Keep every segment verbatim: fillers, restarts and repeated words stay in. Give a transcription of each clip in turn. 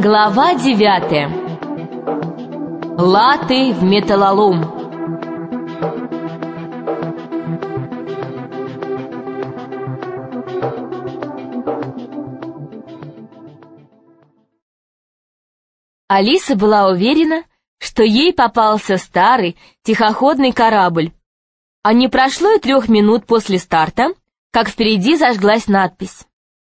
Глава девятая. Латы в металлолом. Алиса была уверена, что ей попался старый тихоходный корабль. А не прошло и трех минут после старта, как впереди зажглась надпись: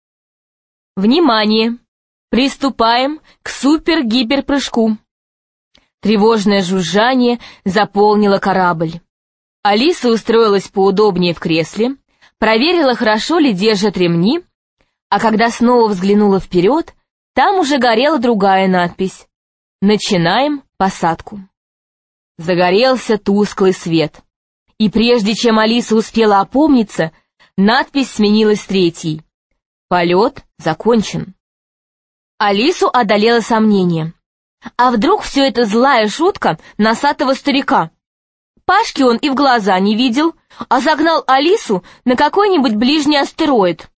«Внимание! Приступаем к супер-гиперпрыжку!» Тревожное жужжание заполнило корабль. Алиса устроилась поудобнее в кресле, проверила, хорошо ли держат ремни, а когда снова взглянула вперед, там уже горела другая надпись: «Начинаем посадку». Загорелся тусклый свет. И прежде чем Алиса успела опомниться, надпись сменилась третьей: «Полет закончен». Алису одолело сомнение. А вдруг все это злая шутка носатого старика? Пашки он и в глаза не видел, а загнал Алису на какой-нибудь ближний астероид.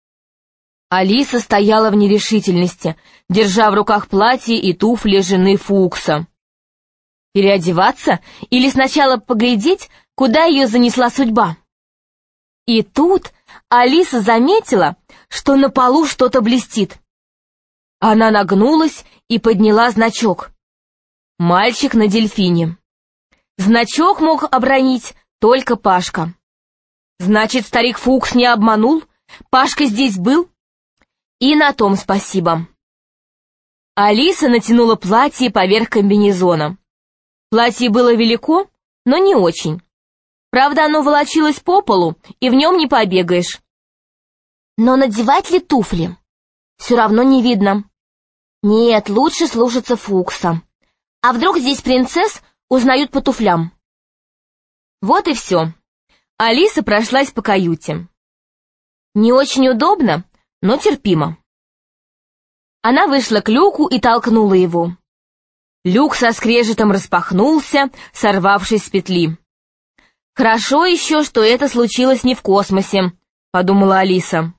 Алиса стояла в нерешительности, держа в руках платье и туфли жены Фукса. Переодеваться или сначала поглядеть, куда ее занесла судьба? И тут Алиса заметила, что на полу что-то блестит. Она нагнулась и подняла значок. Мальчик на дельфине. Значок мог обронить только Пашка. Значит, старик Фукс не обманул? Пашка здесь был? И на том спасибо. Алиса натянула платье поверх комбинезона. Платье было велико, но не очень. Правда, оно волочилось по полу, и в нем не побегаешь. Но надевать ли туфли? Все равно не видно. Нет, лучше слушаться Фукса. А вдруг здесь принцесс узнают по туфлям? Вот и все. Алиса прошлась по каюте. Не очень удобно, но терпимо. Она вышла к люку и толкнула его. Люк со скрежетом распахнулся, сорвавшись с петли. «Хорошо еще, что это случилось не в космосе», — подумала Алиса.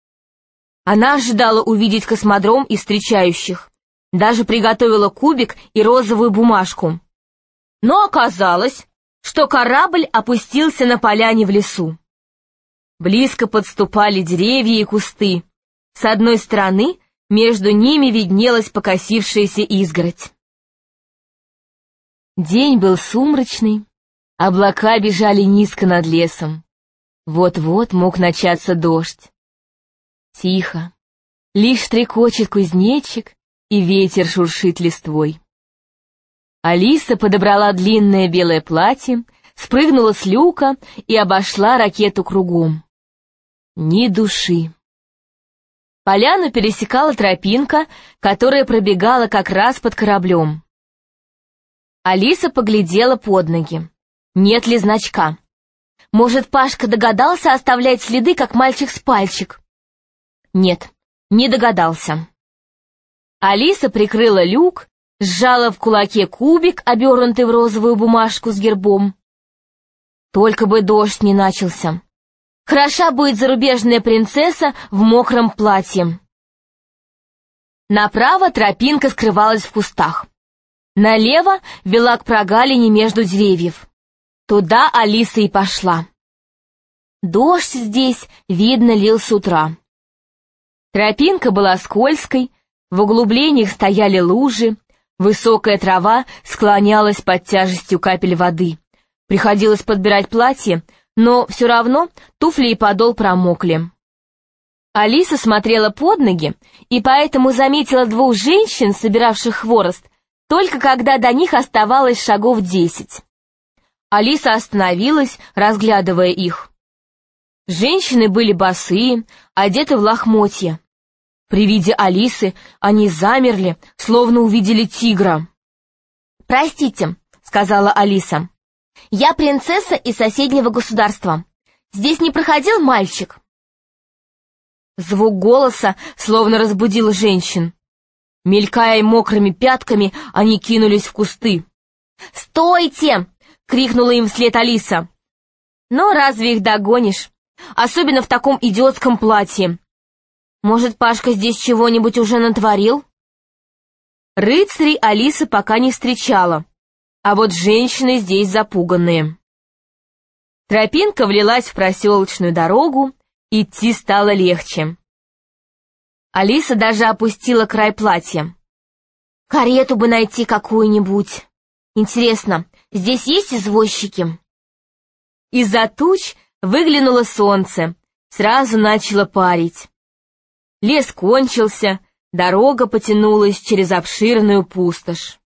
Она ожидала увидеть космодром и встречающих, даже приготовила кубик и розовую бумажку. Но оказалось, что корабль опустился на поляне в лесу. Близко подступали деревья и кусты. С одной стороны между ними виднелась покосившаяся изгородь. День был сумрачный, облака бежали низко над лесом. Вот-вот мог начаться дождь. Тихо, лишь стрекочет кузнечик, и ветер шуршит листвой. Алиса подобрала длинное белое платье, спрыгнула с люка и обошла ракету кругом. Ни души. Поляну пересекала тропинка, которая пробегала как раз под кораблем. Алиса поглядела под ноги. Нет ли значка? Может, Пашка догадался оставлять следы, как мальчик с пальчик? Нет, не догадался. Алиса прикрыла люк, сжала в кулаке кубик, обернутый в розовую бумажку с гербом. Только бы дождь не начался. Хороша будет зарубежная принцесса в мокром платье. Направо тропинка скрывалась в кустах. Налево вела к прогалине между деревьев. Туда Алиса и пошла. Дождь здесь, видно, лил с утра. Тропинка была скользкой, в углублениях стояли лужи, высокая трава склонялась под тяжестью капель воды. Приходилось подбирать платье, но все равно туфли и подол промокли. Алиса смотрела под ноги и поэтому заметила двух женщин, собиравших хворост, только когда до них оставалось шагов десять. Алиса остановилась, разглядывая их. Женщины были босые, одеты в лохмотья. При виде Алисы они замерли, словно увидели тигра. «Простите», — сказала Алиса, — «я принцесса из соседнего государства. Здесь не проходил мальчик?» Звук голоса словно разбудил женщин. Мелькая мокрыми пятками, они кинулись в кусты. «Стойте!» — крикнула им вслед Алиса. «Но разве их догонишь? Особенно в таком идиотском платье. Может, Пашка здесь чего-нибудь уже натворил?» Рыцарей Алиса пока не встречала, а вот женщины здесь запуганные. Тропинка влилась в проселочную дорогу, идти стало легче. Алиса даже опустила край платья. «Карету бы найти какую-нибудь. Интересно, здесь есть извозчики?» Из-за туч выглянуло солнце, сразу начало парить. Лес кончился, дорога потянулась через обширную пустошь.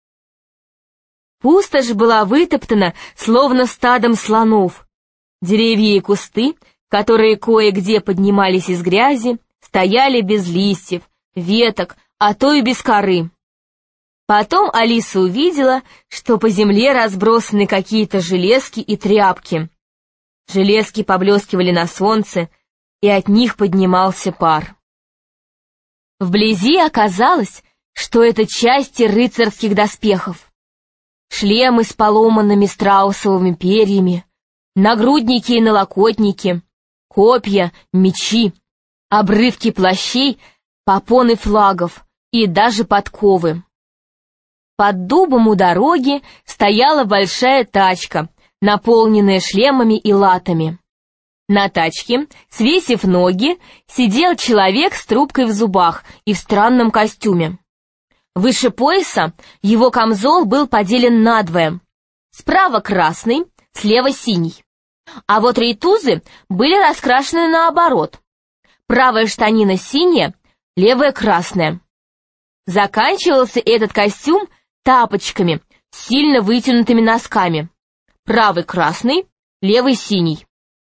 Пустошь была вытоптана, словно стадом слонов. Деревья и кусты, которые кое-где поднимались из грязи, стояли без листьев, веток, а то и без коры. Потом Алиса увидела, что по земле разбросаны какие-то железки и тряпки. Железки поблескивали на солнце, и от них поднимался пар. Вблизи оказалось, что это части рыцарских доспехов. Шлемы с поломанными страусовыми перьями, нагрудники и налокотники, копья, мечи, обрывки плащей, попоны флагов и даже подковы. Под дубом у дороги стояла большая тачка, наполненная шлемами и латами. На тачке, свесив ноги, сидел человек с трубкой в зубах и в странном костюме. Выше пояса его камзол был поделен надвое. Справа красный, слева синий. А вот рейтузы были раскрашены наоборот. Правая штанина синяя, левая красная. Заканчивался этот костюм тапочками с сильно вытянутыми носками. Правый красный, левый синий.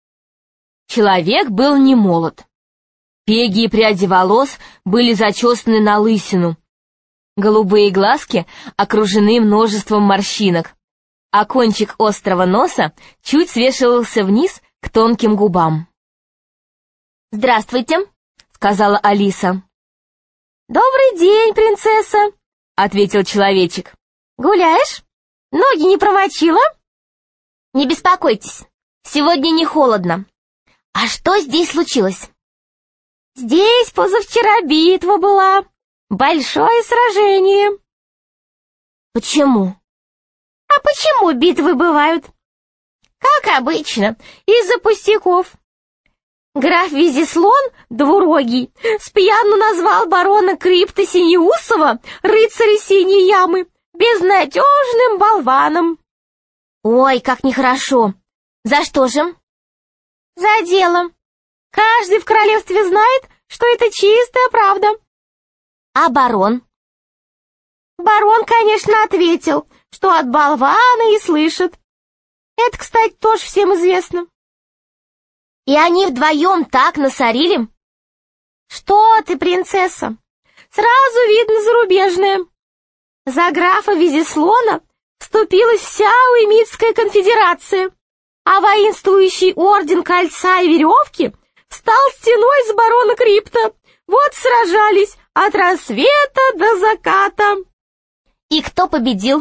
Человек был не молод. Пеги и пряди волос были зачесаны на лысину. Голубые глазки окружены множеством морщинок, а кончик острого носа чуть свешивался вниз к тонким губам. «Здравствуйте», — сказала Алиса. «Добрый день, принцесса», — ответил человечек. «Гуляешь? Ноги не промочила?» «Не беспокойтесь, сегодня не холодно. А что здесь случилось?» «Здесь позавчера битва была. Большое сражение». «Почему?» «А почему битвы бывают?» «Как обычно, из-за пустяков. Граф Визислон, двурогий, спьяну назвал барона Крипта Синеусова, рыцаря Синей Ямы, безнадежным болваном». «Ой, как нехорошо! За что же?» «За дело. Каждый в королевстве знает, что это чистая правда». «А барон?» «Барон, конечно, ответил, что от болвана и слышит. Это, кстати, тоже всем известно». «И они вдвоем так насорили?» «Что ты, принцесса? Сразу видно зарубежное. За графа Визислона вступилась вся Уэмитская конфедерация, а воинствующий орден Кольца и Веревки стал стеной с барона Крипта. Вот сражались от рассвета до заката». «И кто победил?»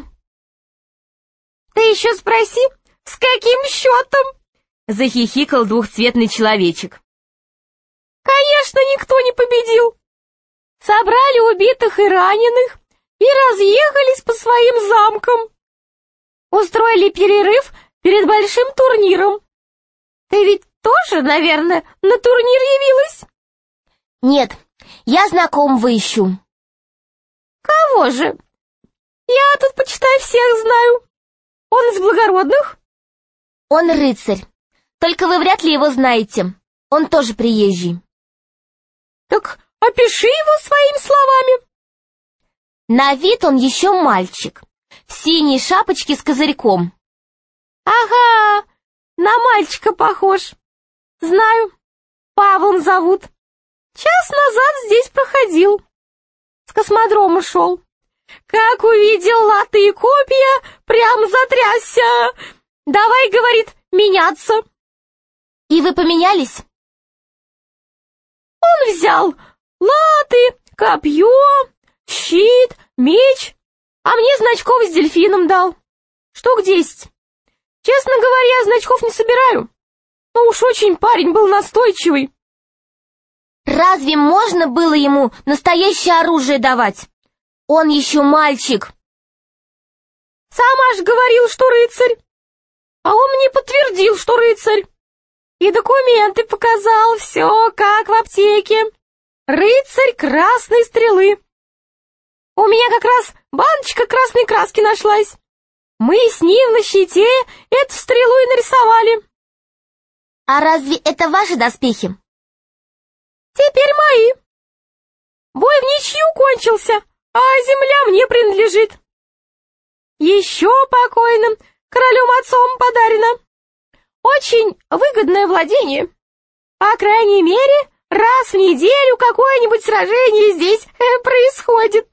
«Ты еще спроси, с каким счетом?» — захихикал двухцветный человечек. «Конечно, никто не победил. Собрали убитых и раненых и разъехались по своим замкам. Устроили перерыв перед большим турниром. Ты ведь тоже, наверное, на турнир явилась?» «Нет, я знакомого ищу». «Кого же? Я тут, почитай, всех знаю. Он из благородных?» «Он рыцарь. Только вы вряд ли его знаете. Он тоже приезжий». «Так опиши его своими словами». «На вид он еще мальчик, в синей шапочке с козырьком». «Ага, на мальчика похож. Знаю, Павлом зовут. Час назад здесь проходил. С космодрома шел. Как увидел латы и копья, прям затрясся. Давай, говорит, меняться». «И вы поменялись?» «Он взял латы, копье, щит, меч, а мне значков с дельфином дал. Штук десять. Честно говоря, я значков не собираю. Но уж очень парень был настойчивый». «Разве можно было ему настоящее оружие давать? Он еще мальчик. Сама ж говорил, что рыцарь. А он мне подтвердил, что рыцарь. И документы показал, все как в аптеке. Рыцарь красной стрелы. У меня как раз баночка красной краски нашлась. Мы с ним на щите эту стрелу и нарисовали. А разве это ваши доспехи? Теперь мои. Бой в ничью кончился, а земля мне принадлежит. Еще покойным королем отцом подарено. Очень выгодное владение. По крайней мере, раз в неделю какое-нибудь сражение здесь э, происходит.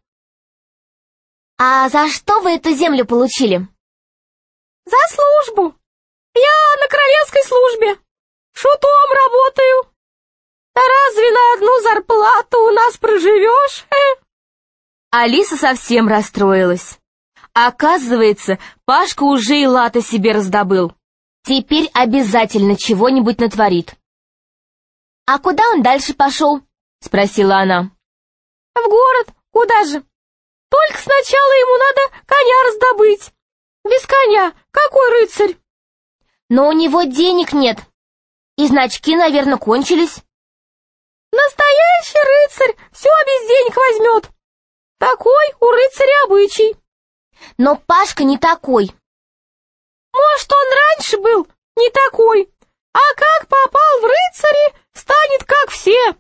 А за что вы эту землю получили? За службу. Я на королевской службе. Шутом работаю. Да разве на одну зарплату у нас проживешь? Э? Алиса совсем расстроилась. Оказывается, Пашка уже и латы себе раздобыл. Теперь обязательно чего-нибудь натворит. «А куда он дальше пошел?» — спросила она. «В город. Куда же? Только сначала ему надо коня раздобыть. Без коня какой рыцарь?» «Но у него денег нет. И значки, наверное, кончились». «Настоящий рыцарь все без денег возьмет. Такой у рыцаря обычай». «Но Пашка не такой». «Может, он раньше был не такой, а как попал в рыцари, станет как все.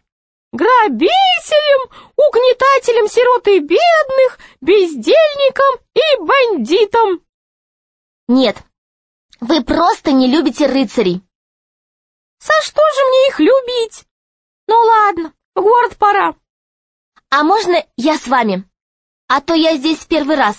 Грабителем, угнетателем сирот и бедных, бездельником и бандитом». «Нет, вы просто не любите рыцарей». «За что же мне их любить? Ну ладно, в город пора». «А можно я с вами? А то я здесь в первый раз».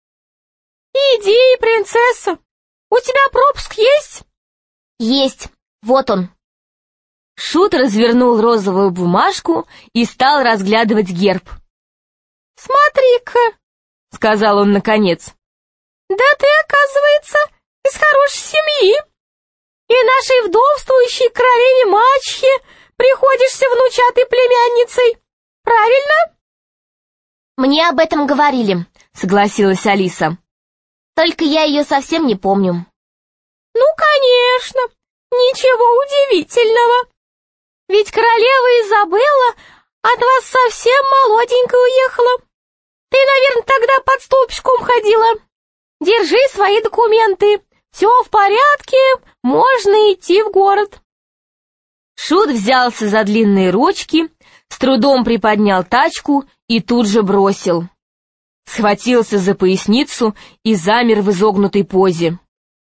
«Иди, принцесса. У тебя пропуск есть?» «Есть. Вот он». Шут развернул розовую бумажку и стал разглядывать герб. «Смотри-ка», — сказал он наконец. «Да ты, оказывается, из хорошей семьи. И нашей вдовствующей королеве-мачехе приходишься внучатой племянницей. Правильно?» «Мне об этом говорили», — согласилась Алиса. «Только я ее совсем не помню». «Ну, конечно, ничего удивительного. Ведь королева Изабелла от вас совсем молоденькая уехала. Ты, наверное, тогда под столбиком ходила. Держи свои документы. Все в порядке, можно идти в город». Шут взялся за длинные ручки, с трудом приподнял тачку и тут же бросил. Схватился за поясницу и замер в изогнутой позе.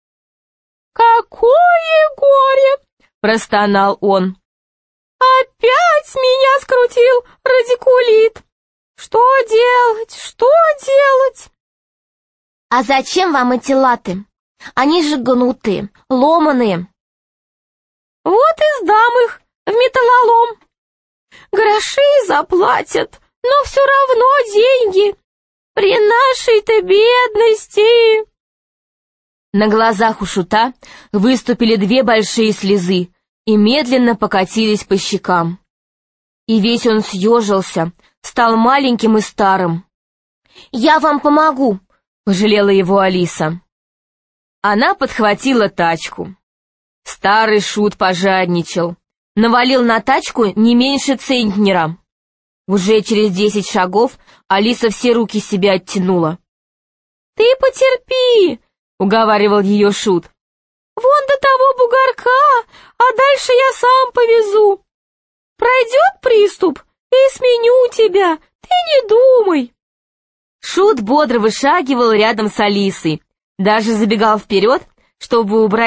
«Какое горе!» — простонал он. «Опять меня скрутил радикулит! Что делать, что делать?» «А зачем вам эти латы? Они же гнутые, ломаные». «Вот и сдам их в металлолом. Гроши заплатят, но все равно деньги. При нашей-то бедности». На глазах у Шута выступили две большие слезы и медленно покатились по щекам. И весь он съежился, стал маленьким и старым. «Я вам помогу», — пожалела его Алиса. Она подхватила тачку. Старый Шут пожадничал, навалил на тачку не меньше центнера. Уже через десять шагов Алиса все руки себе оттянула. «Ты потерпи», — уговаривал ее Шут. «Вон до того бугорка, а дальше я сам повезу. Пройдет приступ, и сменю тебя, ты не думай». Шут бодро вышагивал рядом с Алисой, даже забегал вперед, чтобы убрать